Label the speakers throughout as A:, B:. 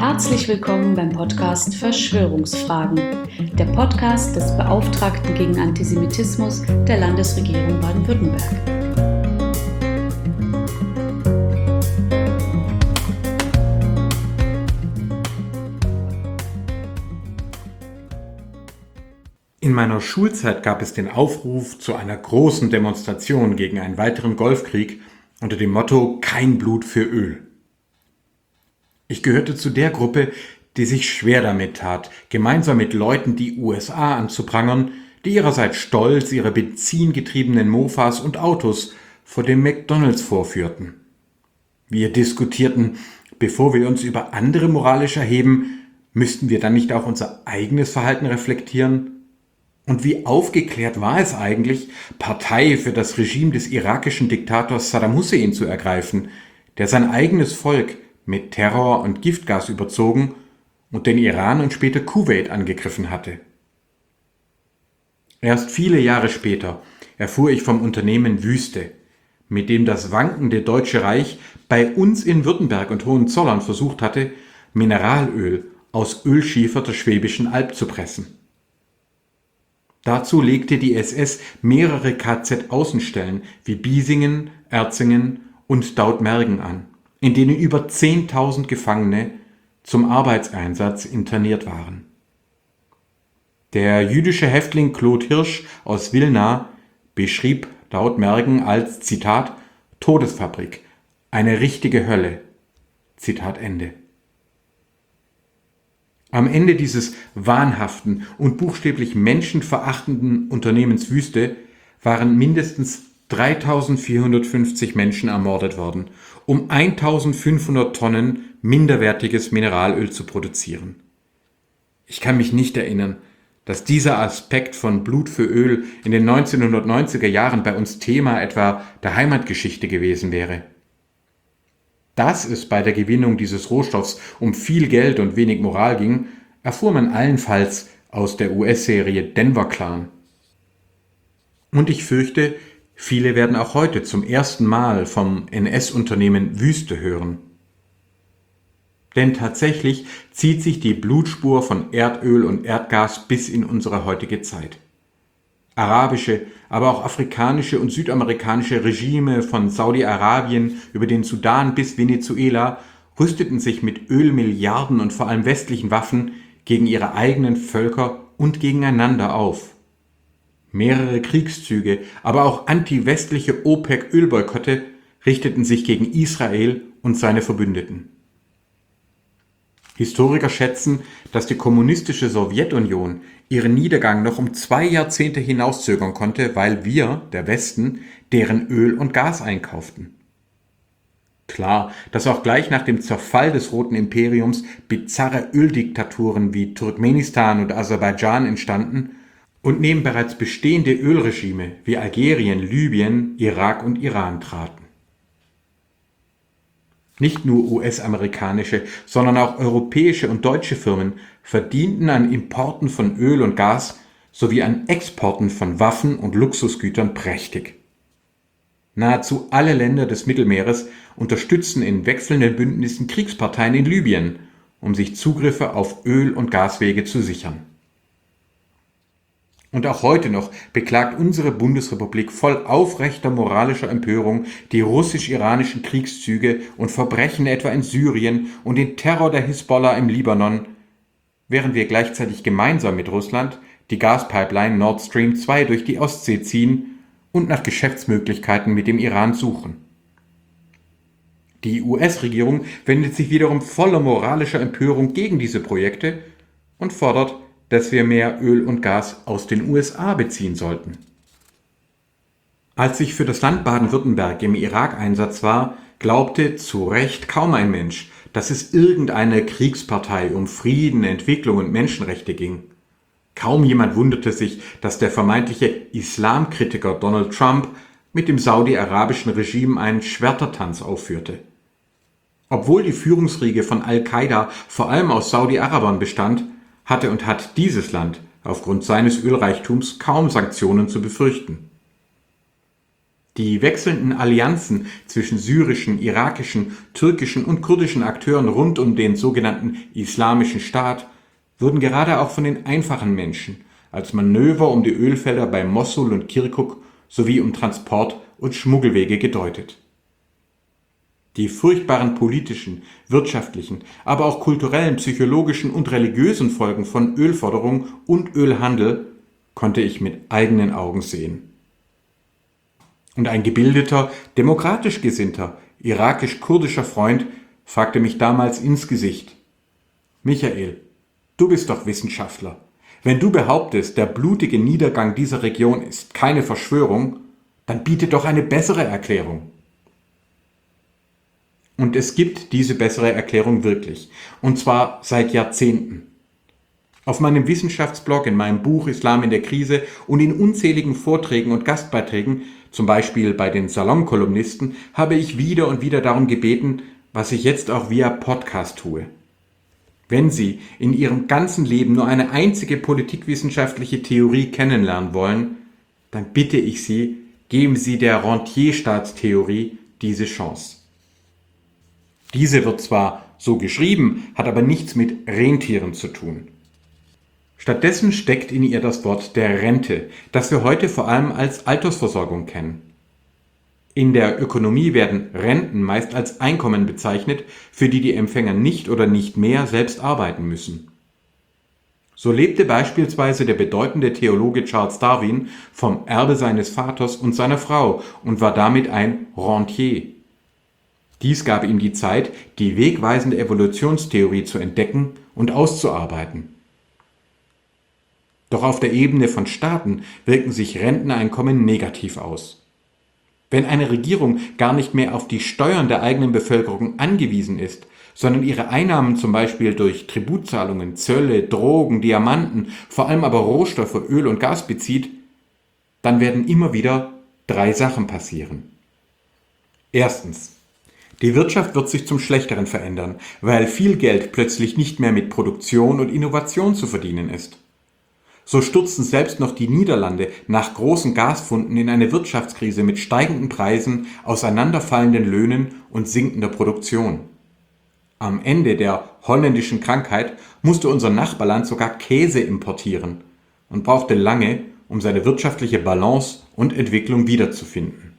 A: Herzlich willkommen beim Podcast Verschwörungsfragen, der Podcast des Beauftragten gegen Antisemitismus der Landesregierung Baden-Württemberg.
B: In meiner Schulzeit gab es den Aufruf zu einer großen Demonstration gegen einen weiteren Golfkrieg unter dem Motto „Kein Blut für Öl“. Ich gehörte zu der Gruppe, die sich schwer damit tat, gemeinsam mit Leuten die USA anzuprangern, die ihrerseits stolz ihre benzingetriebenen Mofas und Autos vor dem McDonald's vorführten. Wir diskutierten, bevor wir uns über andere moralisch erheben, müssten wir dann nicht auch unser eigenes Verhalten reflektieren? Und wie aufgeklärt war es eigentlich, Partei für das Regime des irakischen Diktators Saddam Hussein zu ergreifen, der sein eigenes Volk mit Terror und Giftgas überzogen und den Iran und später Kuwait angegriffen hatte. Erst viele Jahre später erfuhr ich vom Unternehmen Wüste, mit dem das wankende Deutsche Reich bei uns in Württemberg und Hohenzollern versucht hatte, Mineralöl aus Ölschiefer der Schwäbischen Alb zu pressen. Dazu legte die SS mehrere KZ-Außenstellen wie Biesingen, Erzingen und Dautmergen an, in denen über 10.000 Gefangene zum Arbeitseinsatz interniert waren. Der jüdische Häftling Claude Hirsch aus Wilna beschrieb Dautmergen als, Zitat, Todesfabrik, eine richtige Hölle. Zitat Ende. Am Ende dieses wahnhaften und buchstäblich menschenverachtenden Unternehmens Wüste waren mindestens 3.450 Menschen ermordet worden, um 1.500 Tonnen minderwertiges Mineralöl zu produzieren. Ich kann mich nicht erinnern, dass dieser Aspekt von Blut für Öl in den 1990er Jahren bei uns Thema etwa der Heimatgeschichte gewesen wäre. Dass es bei der Gewinnung dieses Rohstoffs um viel Geld und wenig Moral ging, erfuhr man allenfalls aus der US-Serie Denver Clan. Und ich fürchte, viele werden auch heute zum ersten Mal vom NS-Unternehmen Wüste hören. Denn tatsächlich zieht sich die Blutspur von Erdöl und Erdgas bis in unsere heutige Zeit. Arabische, aber auch afrikanische und südamerikanische Regime von Saudi-Arabien über den Sudan bis Venezuela rüsteten sich mit Ölmilliarden und vor allem westlichen Waffen gegen ihre eigenen Völker und gegeneinander auf. Mehrere Kriegszüge, aber auch anti-westliche OPEC-Ölboykotte richteten sich gegen Israel und seine Verbündeten. Historiker schätzen, dass die kommunistische Sowjetunion ihren Niedergang noch um 2 Jahrzehnte hinauszögern konnte, weil wir, der Westen, deren Öl und Gas einkauften. Klar, dass auch gleich nach dem Zerfall des Roten Imperiums bizarre Öldiktaturen wie Turkmenistan und Aserbaidschan entstanden und neben bereits bestehende Ölregime wie Algerien, Libyen, Irak und Iran traten. Nicht nur US-amerikanische, sondern auch europäische und deutsche Firmen verdienten an Importen von Öl und Gas sowie an Exporten von Waffen und Luxusgütern prächtig. Nahezu alle Länder des Mittelmeeres unterstützen in wechselnden Bündnissen Kriegsparteien in Libyen, um sich Zugriffe auf Öl- und Gaswege zu sichern. Und auch heute noch beklagt unsere Bundesrepublik voll aufrechter moralischer Empörung die russisch-iranischen Kriegszüge und Verbrechen etwa in Syrien und den Terror der Hisbollah im Libanon, während wir gleichzeitig gemeinsam mit Russland die Gaspipeline Nord Stream 2 durch die Ostsee ziehen und nach Geschäftsmöglichkeiten mit dem Iran suchen. Die US-Regierung wendet sich wiederum voller moralischer Empörung gegen diese Projekte und fordert, dass wir mehr Öl und Gas aus den USA beziehen sollten. Als ich für das Land Baden-Württemberg im Irak-Einsatz war, glaubte zu Recht kaum ein Mensch, dass es irgendeine Kriegspartei um Frieden, Entwicklung und Menschenrechte ging. Kaum jemand wunderte sich, dass der vermeintliche Islamkritiker Donald Trump mit dem saudi-arabischen Regime einen Schwertertanz aufführte. Obwohl die Führungsriege von Al-Qaida vor allem aus Saudi-Arabern bestand, hatte und hat dieses Land aufgrund seines Ölreichtums kaum Sanktionen zu befürchten. Die wechselnden Allianzen zwischen syrischen, irakischen, türkischen und kurdischen Akteuren rund um den sogenannten Islamischen Staat wurden gerade auch von den einfachen Menschen als Manöver um die Ölfelder bei Mossul und Kirkuk sowie um Transport- und Schmuggelwege gedeutet. Die furchtbaren politischen, wirtschaftlichen, aber auch kulturellen, psychologischen und religiösen Folgen von Ölförderung und Ölhandel konnte ich mit eigenen Augen sehen. Und ein gebildeter, demokratisch gesinnter, irakisch-kurdischer Freund fragte mich damals ins Gesicht: Michael, du bist doch Wissenschaftler. Wenn du behauptest, der blutige Niedergang dieser Region ist keine Verschwörung, dann biete doch eine bessere Erklärung. Und es gibt diese bessere Erklärung wirklich, und zwar seit Jahrzehnten. Auf meinem Wissenschaftsblog, in meinem Buch Islam in der Krise und in unzähligen Vorträgen und Gastbeiträgen, zum Beispiel bei den Salonkolumnisten, habe ich wieder und wieder darum gebeten, was ich jetzt auch via Podcast tue. Wenn Sie in Ihrem ganzen Leben nur eine einzige politikwissenschaftliche Theorie kennenlernen wollen, dann bitte ich Sie, geben Sie der Rentierstaatstheorie diese Chance. Diese wird zwar so geschrieben, hat aber nichts mit Rentieren zu tun. Stattdessen steckt in ihr das Wort der Rente, das wir heute vor allem als Altersversorgung kennen. In der Ökonomie werden Renten meist als Einkommen bezeichnet, für die die Empfänger nicht oder nicht mehr selbst arbeiten müssen. So lebte beispielsweise der bedeutende Theologe Charles Darwin vom Erbe seines Vaters und seiner Frau und war damit ein Rentier. Dies gab ihm die Zeit, die wegweisende Evolutionstheorie zu entdecken und auszuarbeiten. Doch auf der Ebene von Staaten wirken sich Renteneinkommen negativ aus. Wenn eine Regierung gar nicht mehr auf die Steuern der eigenen Bevölkerung angewiesen ist, sondern ihre Einnahmen zum Beispiel durch Tributzahlungen, Zölle, Drogen, Diamanten, vor allem aber Rohstoffe, Öl und Gas bezieht, dann werden immer wieder 3 Sachen passieren. Erstens: Die Wirtschaft wird sich zum Schlechteren verändern, weil viel Geld plötzlich nicht mehr mit Produktion und Innovation zu verdienen ist. So stürzten selbst noch die Niederlande nach großen Gasfunden in eine Wirtschaftskrise mit steigenden Preisen, auseinanderfallenden Löhnen und sinkender Produktion. Am Ende der holländischen Krankheit musste unser Nachbarland sogar Käse importieren und brauchte lange, um seine wirtschaftliche Balance und Entwicklung wiederzufinden.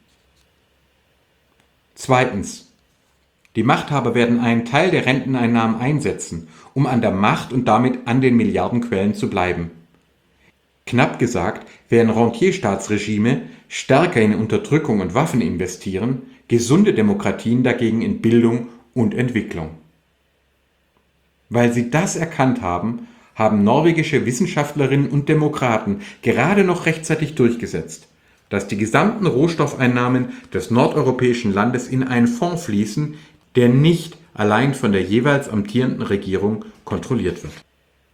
B: Zweitens: Die Machthaber werden einen Teil der Renteneinnahmen einsetzen, um an der Macht und damit an den Milliardenquellen zu bleiben. Knapp gesagt, während Rentierstaatsregime stärker in Unterdrückung und Waffen investieren, gesunde Demokratien dagegen in Bildung und Entwicklung. Weil sie das erkannt haben, haben norwegische Wissenschaftlerinnen und Demokraten gerade noch rechtzeitig durchgesetzt, dass die gesamten Rohstoffeinnahmen des nordeuropäischen Landes in einen Fonds fließen, der nicht allein von der jeweils amtierenden Regierung kontrolliert wird.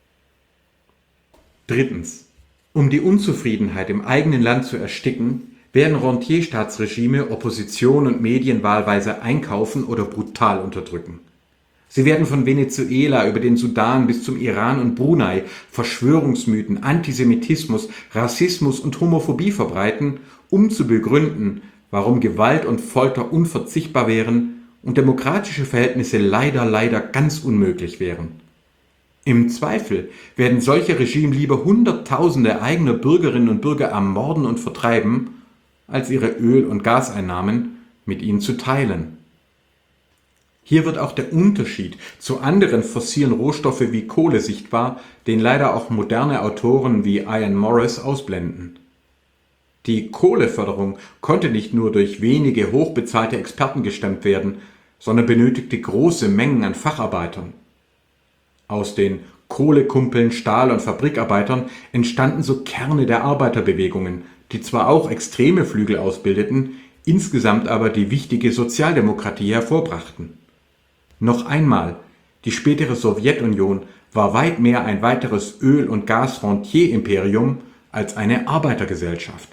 B: Drittens: Um die Unzufriedenheit im eigenen Land zu ersticken, werden Rentierstaatsregime Opposition und Medien wahlweise einkaufen oder brutal unterdrücken. Sie werden von Venezuela über den Sudan bis zum Iran und Brunei Verschwörungsmythen, Antisemitismus, Rassismus und Homophobie verbreiten, um zu begründen, warum Gewalt und Folter unverzichtbar wären und demokratische Verhältnisse leider ganz unmöglich wären. Im Zweifel werden solche Regime lieber Hunderttausende eigener Bürgerinnen und Bürger ermorden und vertreiben, als ihre Öl- und Gaseinnahmen mit ihnen zu teilen. Hier wird auch der Unterschied zu anderen fossilen Rohstoffen wie Kohle sichtbar, den leider auch moderne Autoren wie Ian Morris ausblenden. Die Kohleförderung konnte nicht nur durch wenige hochbezahlte Experten gestemmt werden, sondern benötigte große Mengen an Facharbeitern. Aus den Kohlekumpeln, Stahl- und Fabrikarbeitern entstanden so Kerne der Arbeiterbewegungen, die zwar auch extreme Flügel ausbildeten, insgesamt aber die wichtige Sozialdemokratie hervorbrachten. Noch einmal, die spätere Sowjetunion war weit mehr ein weiteres Öl- und Gas-Rentier-Imperium als eine Arbeitergesellschaft.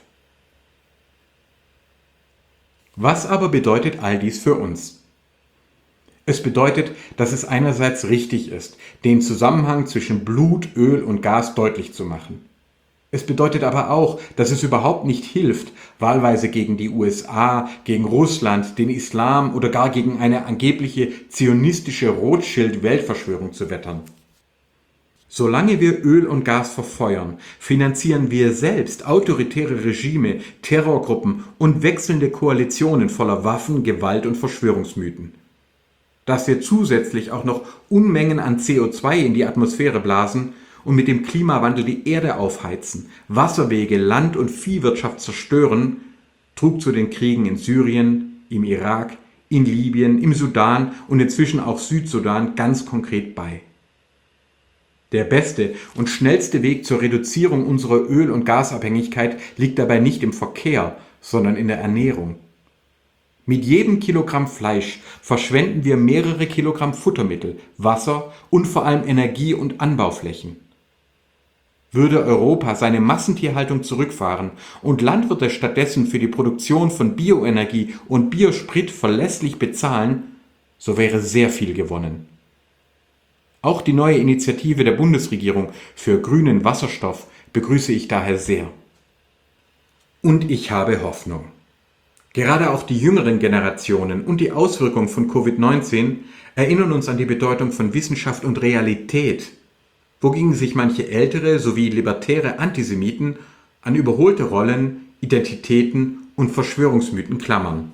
B: Was aber bedeutet all dies für uns? Es bedeutet, dass es einerseits richtig ist, den Zusammenhang zwischen Blut, Öl und Gas deutlich zu machen. Es bedeutet aber auch, dass es überhaupt nicht hilft, wahlweise gegen die USA, gegen Russland, den Islam oder gar gegen eine angebliche zionistische Rothschild-Weltverschwörung zu wettern. Solange wir Öl und Gas verfeuern, finanzieren wir selbst autoritäre Regime, Terrorgruppen und wechselnde Koalitionen voller Waffen, Gewalt und Verschwörungsmythen. Dass wir zusätzlich auch noch Unmengen an CO2 in die Atmosphäre blasen und mit dem Klimawandel die Erde aufheizen, Wasserwege, Land- und Viehwirtschaft zerstören, trug zu den Kriegen in Syrien, im Irak, in Libyen, im Sudan und inzwischen auch Südsudan ganz konkret bei. Der beste und schnellste Weg zur Reduzierung unserer Öl- und Gasabhängigkeit liegt dabei nicht im Verkehr, sondern in der Ernährung. Mit jedem Kilogramm Fleisch verschwenden wir mehrere Kilogramm Futtermittel, Wasser und vor allem Energie- und Anbauflächen. Würde Europa seine Massentierhaltung zurückfahren und Landwirte stattdessen für die Produktion von Bioenergie und Biosprit verlässlich bezahlen, so wäre sehr viel gewonnen. Auch die neue Initiative der Bundesregierung für grünen Wasserstoff begrüße ich daher sehr. Und ich habe Hoffnung. Gerade auch die jüngeren Generationen und die Auswirkungen von Covid-19 erinnern uns an die Bedeutung von Wissenschaft und Realität, wogegen sich manche ältere sowie libertäre Antisemiten an überholte Rollen, Identitäten und Verschwörungsmythen klammern.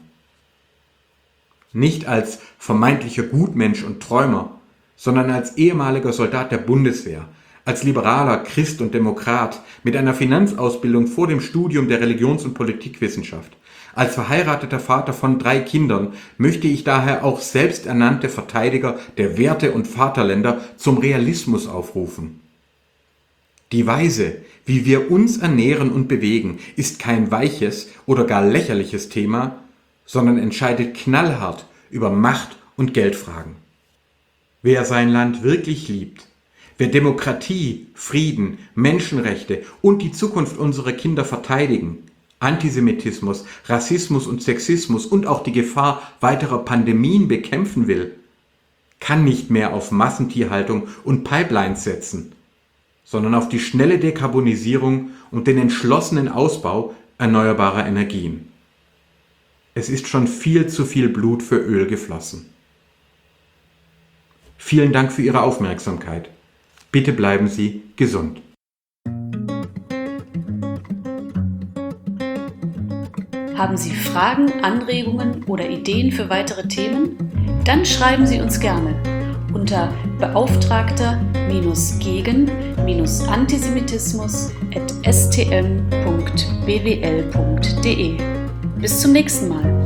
B: Nicht als vermeintlicher Gutmensch und Träumer, sondern als ehemaliger Soldat der Bundeswehr, als liberaler Christ und Demokrat mit einer Finanzausbildung vor dem Studium der Religions- und Politikwissenschaft, als verheirateter Vater von 3 Kindern möchte ich daher auch selbsternannte Verteidiger der Werte und Vaterländer zum Realismus aufrufen. Die Weise, wie wir uns ernähren und bewegen, ist kein weiches oder gar lächerliches Thema, sondern entscheidet knallhart über Macht- und Geldfragen. Wer sein Land wirklich liebt, wer Demokratie, Frieden, Menschenrechte und die Zukunft unserer Kinder verteidigen, Antisemitismus, Rassismus und Sexismus und auch die Gefahr weiterer Pandemien bekämpfen will, kann nicht mehr auf Massentierhaltung und Pipelines setzen, sondern auf die schnelle Dekarbonisierung und den entschlossenen Ausbau erneuerbarer Energien. Es ist schon viel zu viel Blut für Öl geflossen. Vielen Dank für Ihre Aufmerksamkeit. Bitte bleiben Sie gesund.
A: Haben Sie Fragen, Anregungen oder Ideen für weitere Themen? Dann schreiben Sie uns gerne unter beauftragter-gegen-antisemitismus@stm.bwl.de. Bis zum nächsten Mal.